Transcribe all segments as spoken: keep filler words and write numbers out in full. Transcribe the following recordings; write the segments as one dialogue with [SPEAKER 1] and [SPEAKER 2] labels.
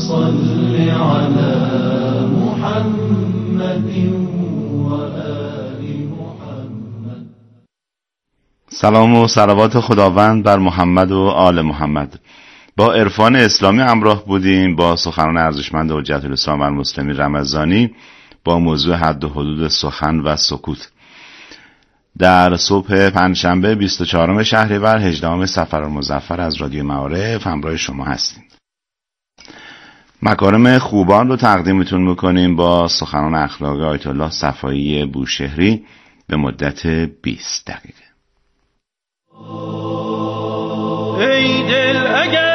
[SPEAKER 1] صل على محمد و آل محمد.
[SPEAKER 2] سلام و صلوات خداوند بر محمد و آل محمد. با عرفان اسلامی همراه بودیم با سخنان ارزشمند حجت الاسلام المسلمین رمضانی با موضوع حد و حدود سخن و سکوت. در صبح پنجشنبه بیست و چهارم شهریور هجدهم صفر المظفر از رادیو معارف همراه شما هستیم. مکارم خوبان رو تقدیمتون میکنیم با سخنان اخلاقی آیت الله صفایی بوشهری به مدت بیست دقیقه.
[SPEAKER 3] ای دل اگر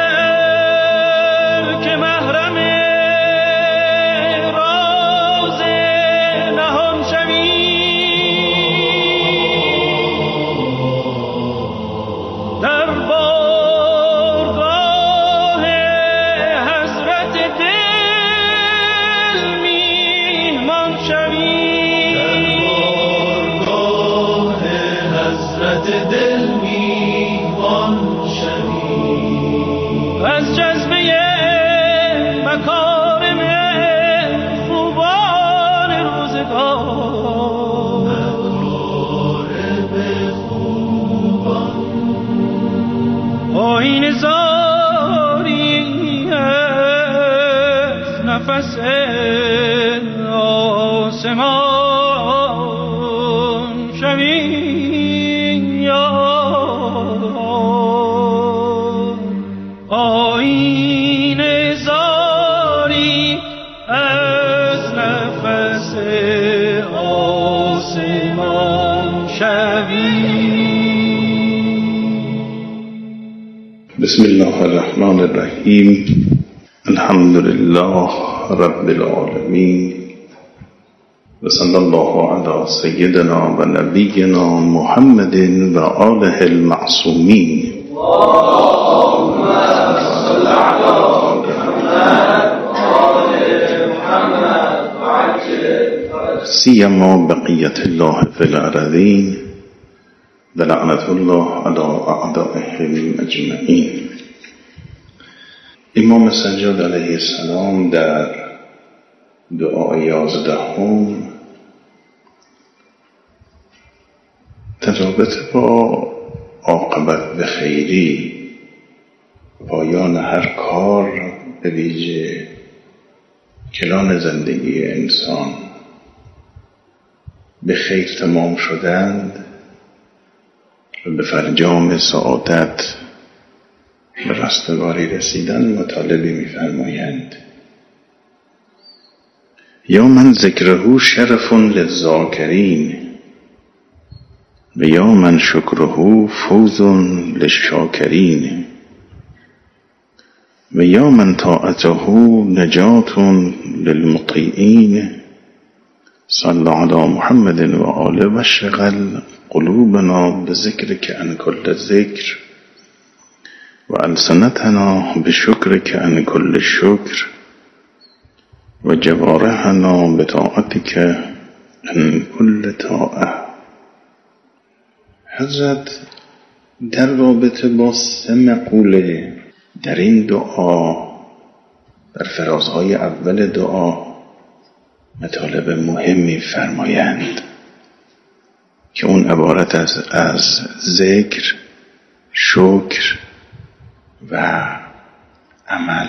[SPEAKER 3] که محرم راز نهان شوی، در بارگاه حضرت دل میهمان شوی، در بارگاه حضرت دل میهمان شوی، از جذبه مکارم خوبان روزگار، مکارم خوبان آیین زاری از نفس آسمان شوی، یا آیین زاری از نفس آسمان شوی.
[SPEAKER 4] بسم الله الرحمن الرحیم. الحمد لله رب العالمین و صلی الله علی سیدنا و نبینا محمد و آله المعصومین. سیما بقیت الله فی الارضین و لعنت الله علی اعدائهم اجمعین. امام سجاد علیه السلام در دعای یازدهم ترابط با عاقبت به خیری، پایان هر کار، به ویژه کلان زندگی انسان به خیر تمام شدند و به فرجام سعادت به رستگاری رسیدن مطالبه می‌فرمایند. یا من ذکره شرف للذاکرین و یا من شکره فوز للشاکرین و یا من طاعته نجات للمطیعین. صلی علی محمد و آله و شغل قلوبنا بذکرک عن کل ذکر و السنتنا بشکرک عن کل شکر و جوارحنا بطاعتک عن کل طاعه. حضرت در رابطه با سه مقوله در این دعا، در فرازهای اول دعا، مطالب مهمی فرمایند که اون عبارت از, از ذکر، شکر و عمل.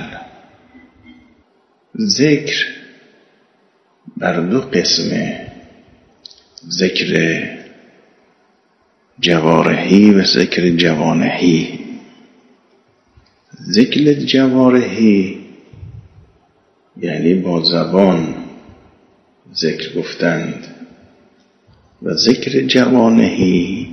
[SPEAKER 4] ذکر بر دو قسمه، ذکر جوارحی و ذکر جوانحی. ذکر جوارحی یعنی با زبان ذکر گفتند و ذکر جوانحی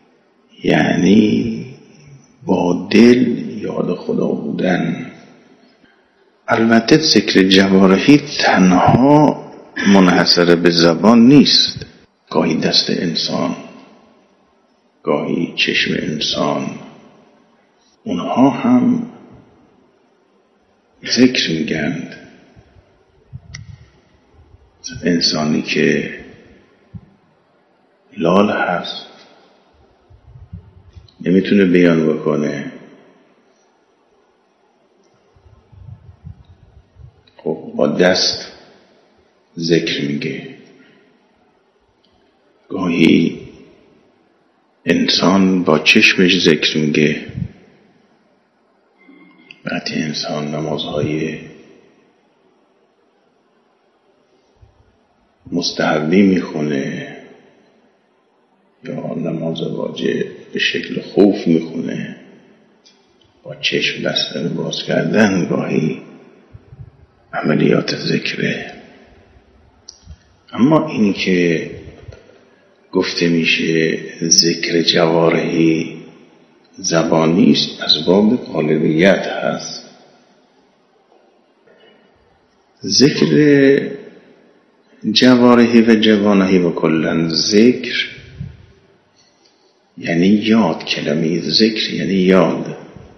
[SPEAKER 4] یعنی با دل یاد خدا بودن. البته ذکر جوارحی تنها منحصر به زبان نیست، گاهی دست انسان، گاهی چشم انسان، اونها هم ذکر میگند. انسانی که لال هست نمیتونه بیان بکنه، دست ذکر میگه. گاهی انسان با چشمش ذکر میگه. وقتی انسان نمازهای مستحبی میخونه یا نماز واجب به شکل خوف میخونه، با چشم بسته باز کردن گاهی عملیات ذکره. اما اینی که گفته میشه ذکر جوارحی زبانی است، از باب غالبیت هست. ذکر جوارحی و جوانحی و کلن ذکر یعنی یاد. کلمه ذکر یعنی یاد،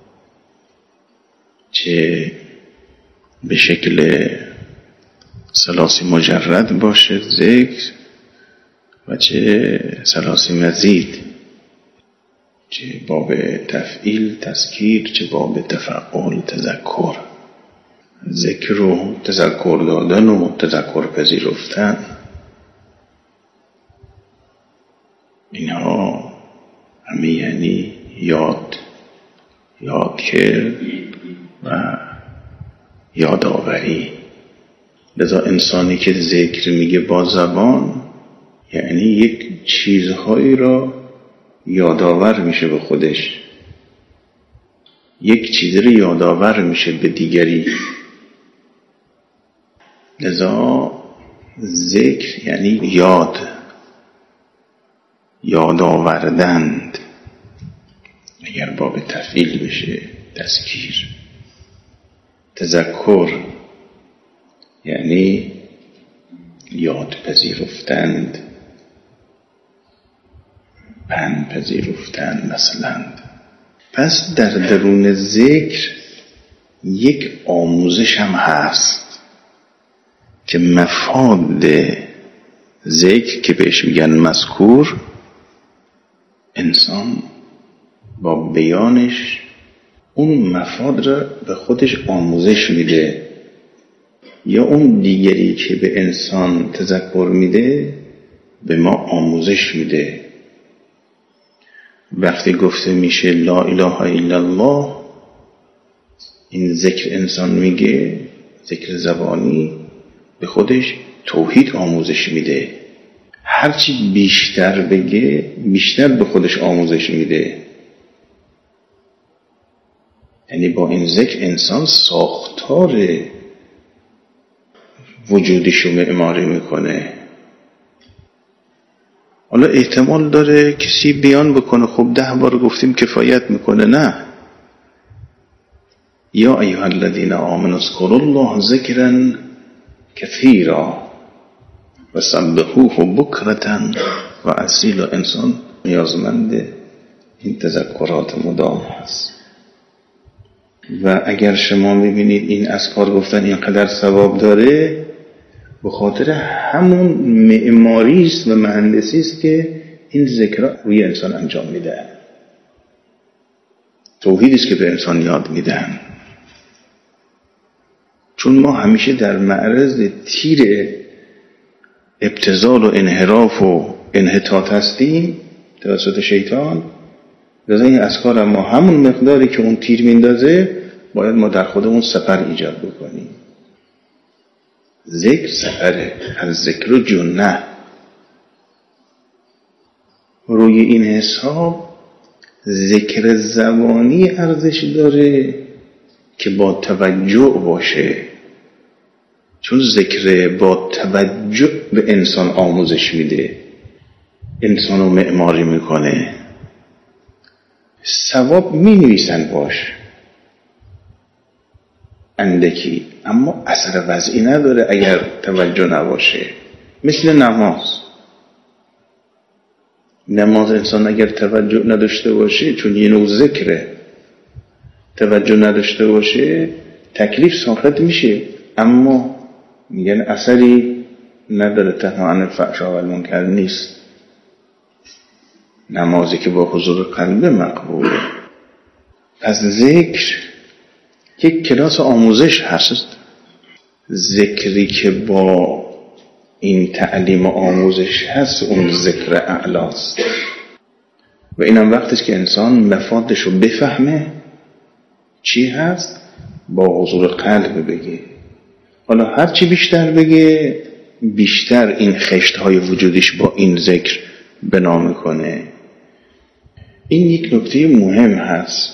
[SPEAKER 4] چه به شکل ثلاثی مجرد باشه ذکر و چه ثلاثی مزید، چه باب تفعیل تذکیر، چه باب تفعول تذکر. ذکر و تذکر دادن و تذکر پذیرفتن، اینها همه یعنی یاد، یاد کرد و یادآوری. لذا انسانی که ذکر میگه با زبان یعنی یک چیزهایی را یادآور میشه به خودش، یک چیز رو یادآور میشه به دیگری. لذا ذکر یعنی یاد، یاد آوردند. اگر باب تفعیل بشه تذکیر. تذکر یعنی یاد پذیرفتند، پند پذیرفتند مثلا. پس در درون ذکر یک آموزش هم هست که مفاد ذکر که بهش میگن مذکور، انسان با بیانش اون مفاد را به خودش آموزش میده، یا اون دیگری که به انسان تذکر میده به ما آموزش میده. وقتی گفته میشه لا اله الا الله، این ذکر انسان میگه، ذکر زبانی به خودش توحید آموزش میده. هرچی بیشتر بگه بیشتر به خودش آموزش میده. یعنی با این ذکر انسان ساختار وجودشو معماری میکنه. حالا احتمال داره کسی بیان بکنه خب ده بار گفتیم کفایت میکنه. نه. یا ایها الذین آمنوا اذکروا الله ذکرا کثیرا و سبحوه بکرة و اصیلا. انسان نیازمند این تذکرات مدام هست. و اگر شما میبینید این اذکار گفتن اینقدر ثواب داره، به خاطر همون معماری است و مهندسی است که این ذکر روی انسان انجام میدن. توحید است که به انسان یاد میدن. چون ما همیشه در معرض تیر ابتذال و انحراف و انحطاط هستیم توسط شیطان، لذا این اذکار ما همون مقداری که اون تیر میندازه باید ما در خودمون سپر ایجاد بکنیم. ذکر سپره، از ذکر و جنه. روی این حساب ذکر زبانی ارزش داره که با توجه باشه، چون ذکر با توجه به انسان آموزش میده، انسانو معماری میکنه. ثواب می نویسن باش اندکی، اما اثر وضعی نداره اگر توجه نباشه. مثل نماز. نماز انسان اگر توجه نداشته باشه، چون یه نوع ذکره، توجه نداشته باشه تکلیف ساقط میشه، اما میگن اثری نداره، تنها عن الفحشاء و المنکر نیست. نمازی که با حضور قلب مقبوله. پس ذکر یک کلاس آموزش هست. ذکری که با این تعلیم و آموزش هست اون ذکر اعلاست و اینم وقتیست که انسان مفادش رو بفهمه چی هست، با حضور قلب بگه. حالا هر چی بیشتر بگه بیشتر این خشت‌های وجودش با این ذکر بنا میکنه. این یک نکته مهم هست.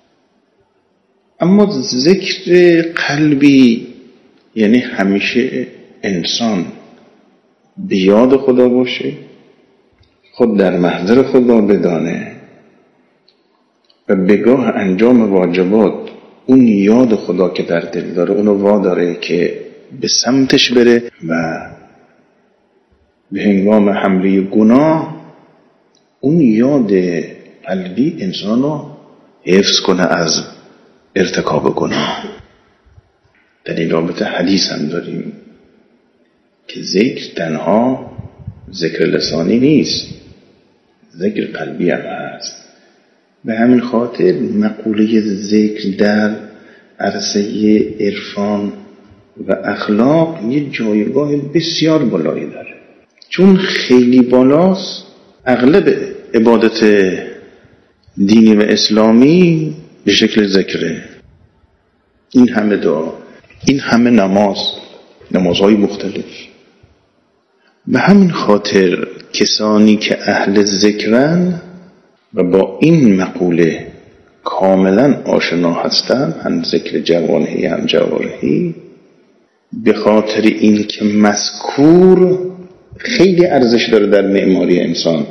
[SPEAKER 4] اما ذکر قلبی یعنی همیشه انسان به یاد خدا باشه، خود در محضر خدا بدانه و بگاه انجام واجبات اون یاد خدا که در دل داره اونو واداره که به سمتش بره و به هنگام حمله گناه اون یاد قلبی انسانو حفظ کنه از ارتکاب گناه. در این رابطه حدیث هم داریم که ذکر تنها ذکر لسانی نیست، ذکر قلبی هم هست. به همین خاطر مقوله ذکر در عرصه عرفان و اخلاق یه جایگاه بسیار بالایی داره، چون خیلی بالاست. اغلب عبادت دینی و اسلامی به شکل ذکره، این همه دعا، این همه نماز، نمازهای مختلف. به همین خاطر کسانی که اهل ذکرن و با این مقوله کاملا آشنا هستند، هم ذکر جوانهی هم جوارحی، به خاطر این که مذکور خیلی ارزش داره در معماری انسان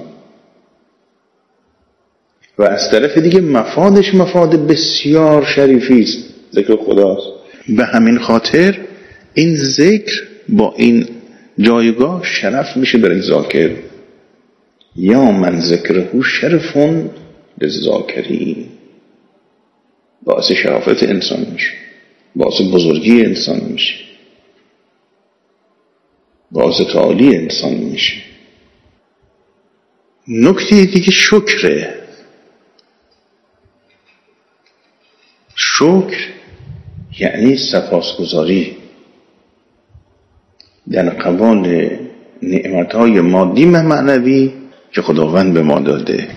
[SPEAKER 4] و از طرف دیگه مفادش مفاد بسیار شریفی است، ذکر خداست. به همین خاطر این ذکر با این جایگاه شرف میشه برای ذاکر. یا من ذکره شرفون للذاکرین، باعث شرافت انسان میشه، باعث بزرگی انسان میشه، باعث تعالی انسان میشه. نکته دیگه شکره. شکر یعنی سپاسگزاری در قبال نعمتهای مادی و معنوی که خداوند به ما داده.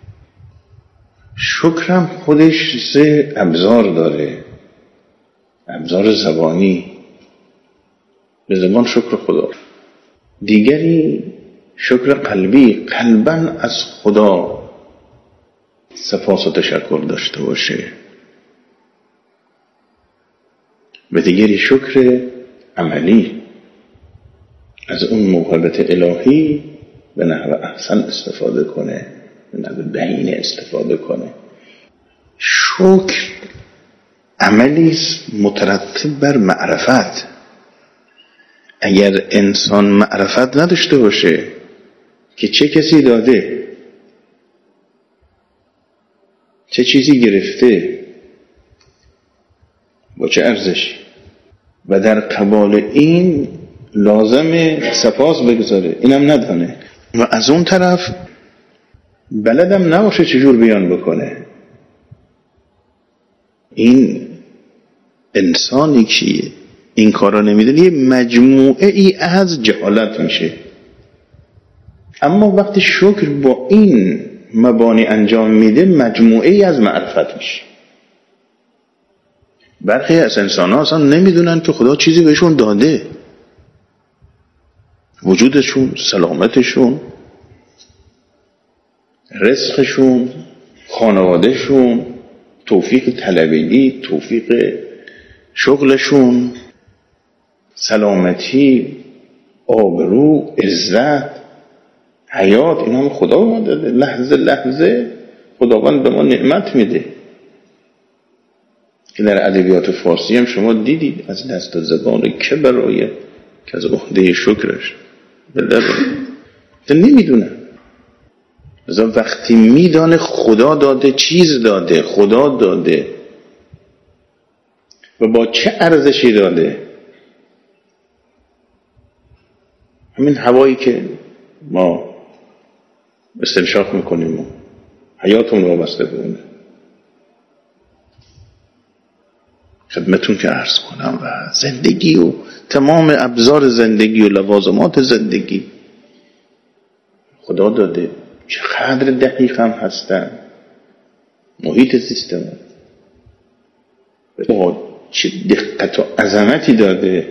[SPEAKER 4] شکرم خودش سه ابزار داره. ابزار زبانی، به زبان شکر خدا. دیگری شکر قلبی، قلباً از خدا سپاس و تشکر داشته باشه. و دیگری شکر عملی، از اون موهبت الهی به نحو احسن استفاده کنه، به نحو بهینه استفاده کنه. شکر عملی است مترتب بر معرفت. اگر انسان معرفت نداشته باشه که چه کسی داده، چه چیزی گرفته، با چه ارزشی، و در قبال این لازم سپاس بگذاره، اینم ندانه و از اون طرف بلدم نباشه چجور بیان بکنه، این انسانی که این کارا نمیدونه یه مجموعه ای از جهالت میشه. اما وقتی شکر با این مبانی انجام میده مجموعه ای از معرفت میشه. برخی از انسان ها اصلا نمیدونن که خدا چیزی بهشون داده، وجودشون، سلامتشون، رزقشون، خانوادهشون، توفیق طلبگی، توفیق شغلشون، سلامتی، آبرو، عزت، حیات، اینا هم خدا ما داده. لحظه لحظه خداوند به ما نعمت میده که در ادبیات فارسی هم شما دیدید از دست زبان که برای که از عهده شکرش بلده نمیدونه. لذا وقتی میدانه خدا داده، چیز داده، خدا داده و با چه ارزشی داده، همین هوایی که ما استنشاق میکنیم و حیاتون رو وابسته به اونه، خدمتون که عرض کنم و زندگی و تمام ابزار زندگی و لوازمات زندگی خدا داده، چقدر دقیق هم هستن. محیط سیستم با چه دقت و عظمتی داده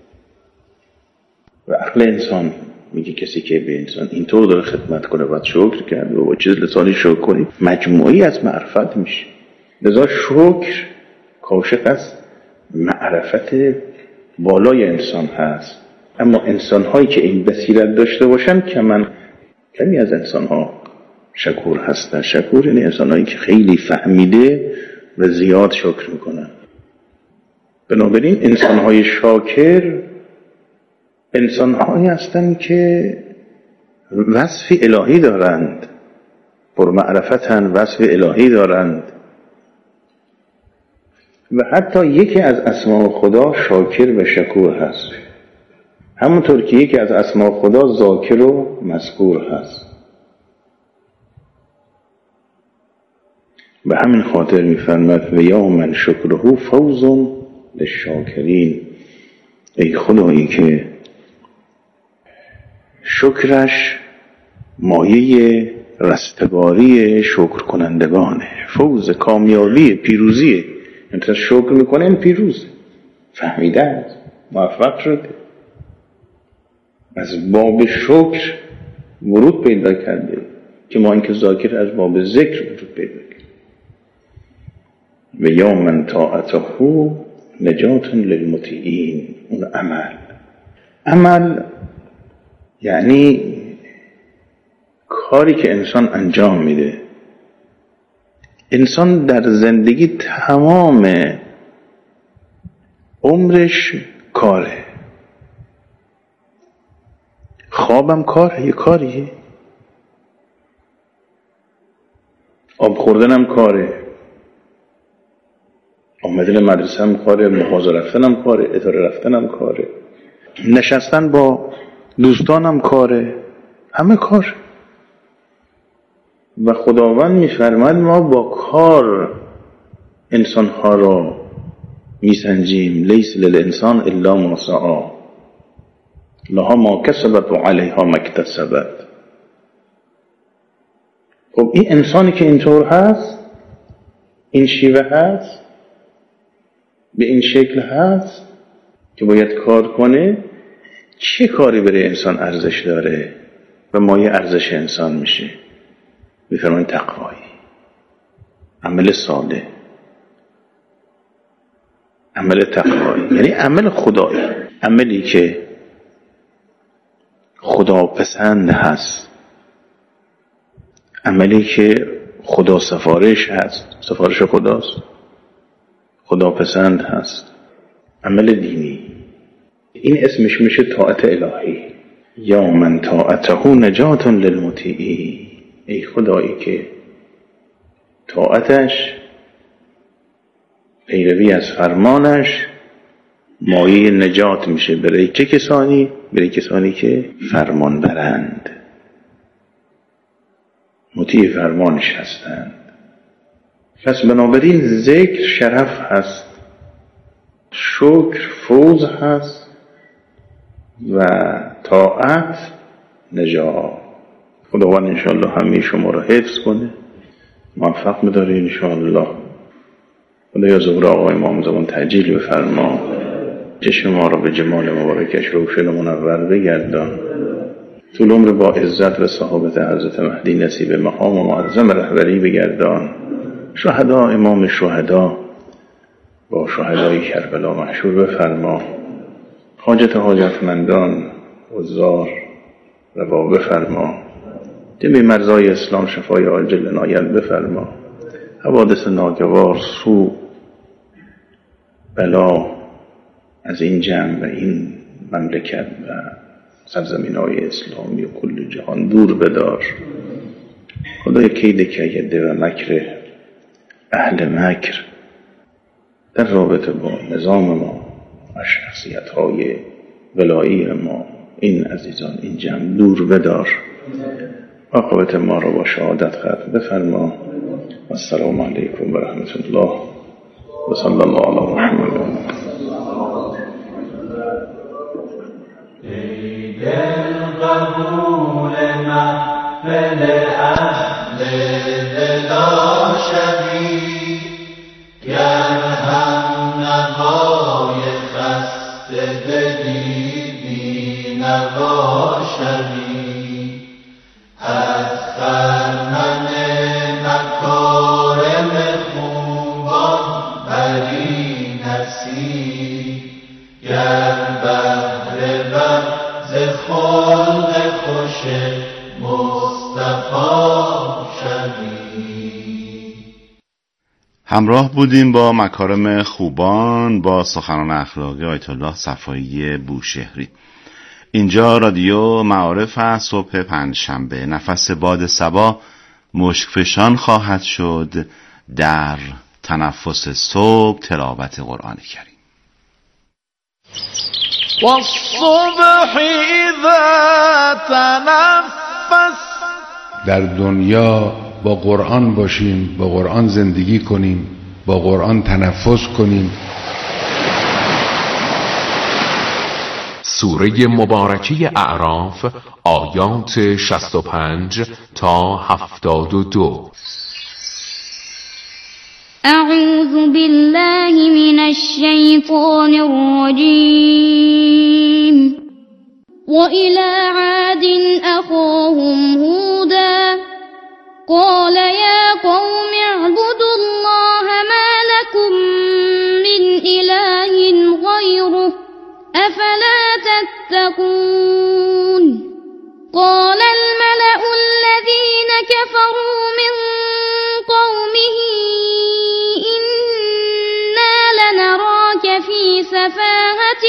[SPEAKER 4] و عقل انسان میگه کسی که به انسان اینطور داره خدمت کنه باید شکر کرد و با چیز لسانی شکر کنی مجموعی از معرفت میشه. لذا شکر کاشف از معرفت بالای انسان هست. اما انسان هایی که این بصیرت داشته باشن که من کمی از انسان ها شکور هستن. شکور یعنی انسان هایی که خیلی فهمیده و زیاد شکر میکنن. بنابراین انسان های شاکر انسان هایی هستند که وصف الهی دارند، پرمعرفتند، وصف الهی دارند و حتی یکی از اسماء خدا شاکر و شکور هست، همونطور که یکی از اسماء خدا ذاکر و مذکور هست. به همین خاطر می‌فرماید و یا من شکره فوز للشاکرین، ای خدایی که شکرش مایه رستگاری شکر کنندگانه، فوز کامیابی پیروزیه. انسان شکر میکنه این پیروزه، فهمیده است، موفق شده، از باب شکر ورود پیدا کرده که ما اینکه ذاکر از باب ذکر ورود پیدا کرده. و یا من طاعته نجات للمطیعین. اون عمل عمل یعنی کاری که انسان انجام میده. انسان در زندگی تمام عمرش کاره. خوابم کاره، یه کاریه. آب خوردنم کاره، آمدن مدرسه هم کاره، مغازه رفتنم کاره، اداره رفتنم کاره، نشستن با دوستانم کاره، همه کار. و خداوند می‌فرماید ما با کار انسان‌ها را میسنجیم. لیس للانسان الا ما سعی لها ما کسبت و علیها ما اکتسبت. خب این انسانی که اینطور هست، این شیوه هست، به این شکل هست که باید کار کنه، چه کاری برای انسان ارزش داره و مایه ارزش انسان میشه؟ میفرمایند تقوایی، عمل صالح، عمل تقوایی یعنی عمل خدایی، عملی که خدا پسند هست، عملی که خدا سفارش هست، سفارش خداست، خدا پسند هست، عمل دینی. این اسمش میشه طاعت الهی. یا من طاعته نجات للمطیعین، ای خدایی که طاعتش، پیروی از فرمانش مایه نجات میشه برای چه کسانی؟ برای کسانی که فرمان برند، مطیع فرمانش هستند. پس بنابراین ذکر شرف هست، شکر فوز هست و طاعت نجات. خداوند انشاءالله همه شما را حفظ کنه، موفق بداره انشاءالله. خدایا ظهور آقای امام زمان تعجیل بفرما، چشم ما را به جمال مبارکش روشن و منور بگردان، طول عمر با عزت و صحابت حضرت مهدی نصیب مقام و معظم رهبری بگردان. شهدا امام شهدا با شهدای کربلا محشور بفرما، حاجت حاجتمندان عذار روا بفرما، جمعی مرزای اسلام شفای عاجل عنایت بفرما، حوادث ناگوار سوء بلا از این جمع و این مملکت و سرزمین های اسلامی و کل جهان دور بدار. خدای کید کیده و مکر اهل مکر در رابطه با نظام ما و شخصیت های ولایی ما، این عزیزان این جمع دور بدار. عاقبت ما را با شهادت ختم بفرما. و السلام علیکم و رحمت الله و صلی الله علی محمد.
[SPEAKER 1] قبول محفل اهل دلا شوی، گر هم نوای خسته دلی بی نوا شوی، از خرمن مکارم خوبان بری نسی، گر بهره بر ز خلق خوش مصطفی شوی.
[SPEAKER 2] همراه بودیم با مکارم خوبان با سخنان اخلاقی آیت الله صفایی بوشهری. اینجا رادیو معارف است. صبح پنجشنبه نفس باد صبا مشکفشان خواهد شد در تنفس صبح تلاوت قرآن کریم.
[SPEAKER 3] والصبح اذا تنفس.
[SPEAKER 5] در دنیا با قرآن باشیم، با قرآن زندگی کنیم، با قرآن تنفس کنیم.
[SPEAKER 6] سوره مبارکه اعراف آیات شصت و پنج تا هفتاد و دو.
[SPEAKER 7] اعوذ بالله من الشیطان الرجیم. وإلى عاد أخاهم هودا قال يا قوم اعبدوا الله ما لكم من إله غيره أفلا تتقون. قال الملأ الذين كفروا من قومه إنا لنراك في سفاهة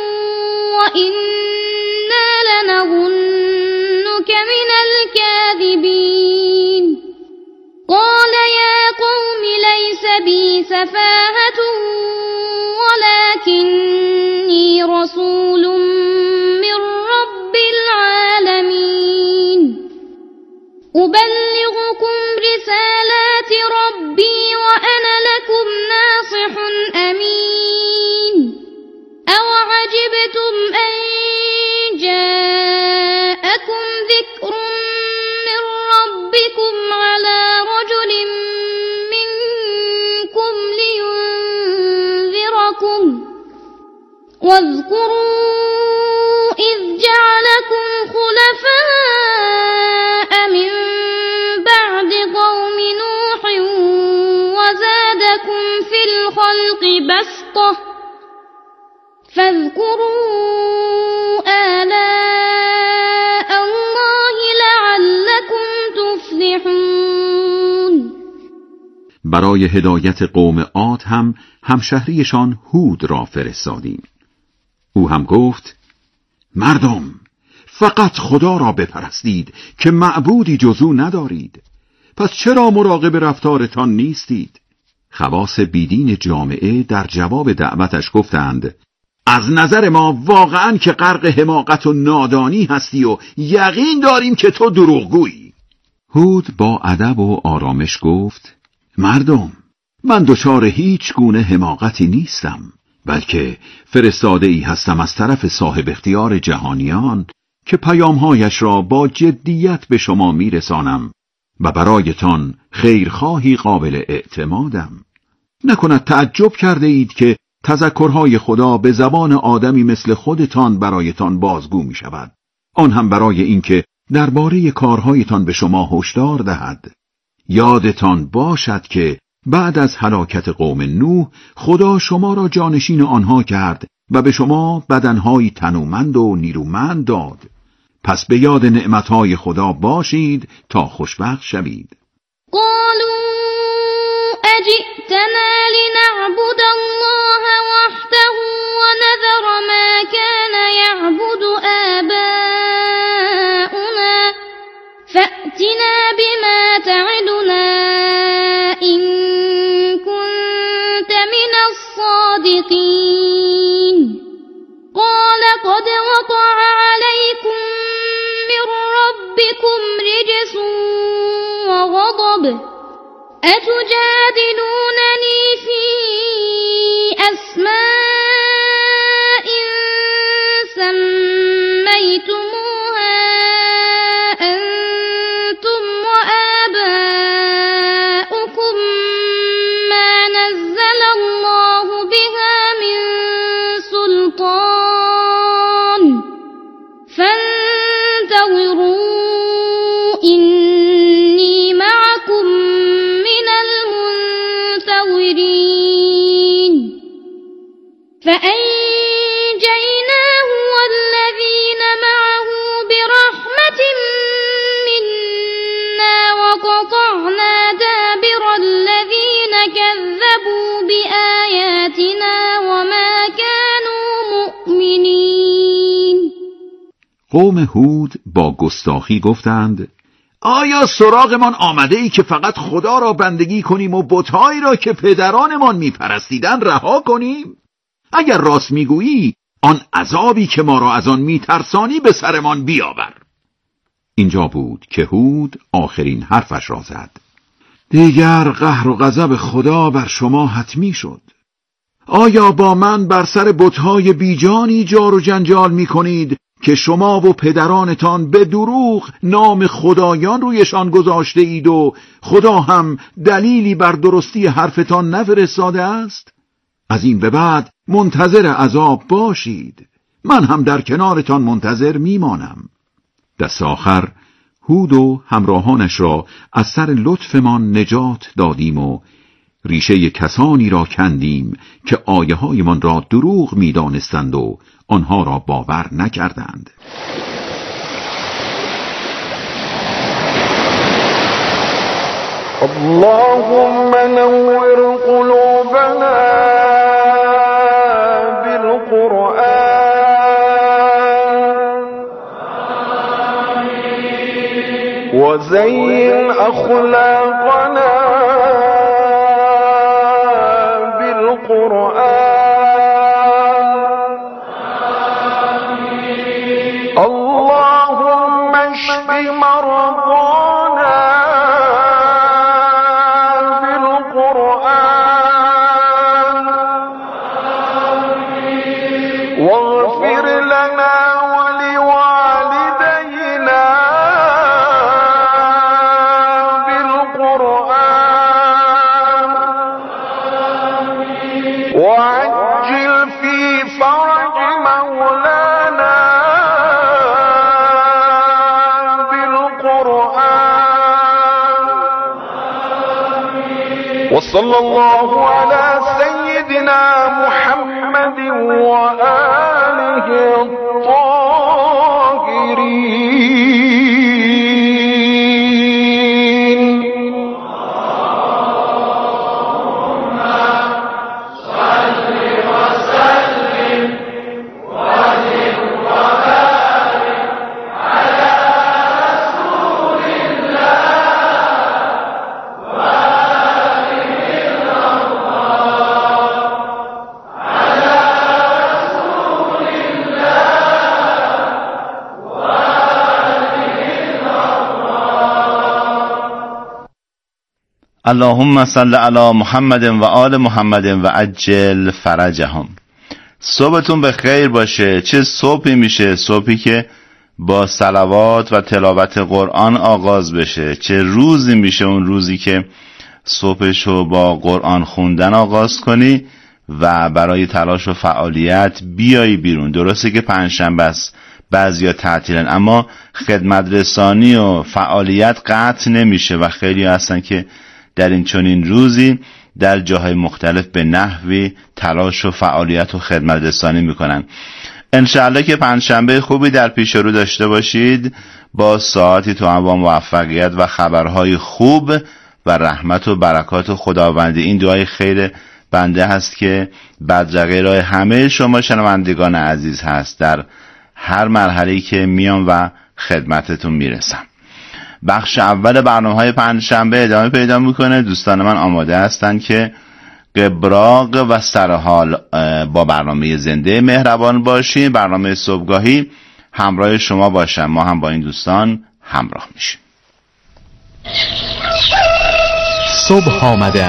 [SPEAKER 7] وإنا لنظنك من الكاذبين. قال يا قوم ليس بي سفاهة ولكني رسول من رب العالمين أبلغكم رسالات ربي وأنا لكم ناصح أمين. أوعجبتم أن جاءكم ذكر من ربكم على رجل منكم لينذركم واذكروا إذ جعلكم خلفاء من بعد قوم نوح وزادكم في الخلق بسطة فاذكروا آلاء الله لعلكم تفلحون.
[SPEAKER 8] برای هدایت قوم عاد هم همشهریشان هود را فرستادیم. او هم گفت: مردم، فقط خدا را بپرستید که معبودی جز او ندارید. پس چرا مراقب رفتارتان نیستید؟ خواص بیدین جامعه در جواب دعوتش گفتند: از نظر ما واقعاً که غرق حماقت و نادانی هستی و یقین داریم که تو دروغگویی. هود با ادب و آرامش گفت: مردم، من دچار هیچ گونه حماقتی نیستم، بلکه فرستاده ای هستم از طرف صاحب اختیار جهانیان که پیامهایش را با جدیت به شما میرسانم و برایتان خیرخواهی قابل اعتمادم. نکند تعجب کرده اید که تذکرهای خدا به زبان آدمی مثل خودتان برایتان بازگو می شود، آن هم برای اینکه درباره کارهایتان به شما هشدار دهد. یادتان باشد که بعد از هلاکت قوم نوح خدا شما را جانشین آنها کرد و به شما بدنهایی تنومند و نیرومند داد. پس به یاد نعمتهای خدا باشید تا خوشبخت شوید.
[SPEAKER 7] قالوا أجئتنا لنعبد الله وحده ونذر ما كان يعبد آباؤنا فأتنا بما تعدنا إن كنت من الصادقين. قال قد وقع عليكم من ربكم رجس وغضب أتجادلونني في فأنجيناه والذين معه برحمة منا وقطعنا دابر الذين كذبوا بآياتنا وما كانوا مؤمنين.
[SPEAKER 8] قوم هود با گستاخی گفتند: آیا سراغمان آمده ای که فقط خدا را بندگی کنیم و بت‌هایی را که پدرانمان می‌پرستیدن رها کنیم؟ اگر راست میگویی آن عذابی که ما را از آن میترسانی به سرمان بیاور. اینجا بود که هود آخرین حرفش را زد: دیگر قهر و غضب خدا بر شما حتمی شد. آیا با من بر سر بت‌های بیجانی جار و جنجال میکنید که شما و پدرانتان به دروغ نام خدایان رویشان گذاشته اید و خدا هم دلیلی بر درستی حرفتان نفرستاده است؟ از این به بعد منتظر عذاب باشید، من هم در کنارتان منتظر میمانم. دست آخر هود و همراهانش را از سر لطفمان نجات دادیم و ریشه کسانی را کندیم که آیه های من را دروغ میدانستند و آنها را باور نکردند.
[SPEAKER 3] اللهم نور قلوبنا بالقرآن وزين أخلاقنا بالقرآن. اللهم اشف مرضانا بالقرآن واغفر لنا ولوالدينا بالقرآن وعجل في فرج مولانا بالقرآن. وصلى الله على سيدنا محمد وآله الطاهرين.
[SPEAKER 2] اللهم صل علی محمد و آل محمد و عجل فرجهم. صبحتون به خیر باشه. چه صبحی میشه، صبحی که با صلوات و تلاوت قرآن آغاز بشه. چه روزی میشه اون روزی که صبحشو با قرآن خوندن آغاز کنی و برای تلاش و فعالیت بیایی بیرون. درسته که پنجشنبه است، بعضیا تعطیلن، اما خدمت رسانی و فعالیت قطع نمیشه و خیلی هستن که در این چنین روزی در جاهای مختلف به نحوی تلاش و فعالیت و خدمت رسانی میکنن. انشاءالله که پنجشنبه خوبی در پیش رو داشته باشید با ساعتی تو هم با موفقیت و خبرهای خوب و رحمت و برکات خداوندی. این دعای خیر بنده هست که بدرقه راه همه شما شنوندگان عزیز هست در هر مرحله‌ای که میام و خدمتتون میرسم. بخش اول برنامه‌های پنجشنبه ادامه پیدا میکنه. دوستان من آماده هستن که قبراق و سرحال با برنامه زنده مهربان باشیم. برنامه صبحگاهی همراه شما باشم. ما هم با این دوستان همراه میشیم.
[SPEAKER 6] صبح آمده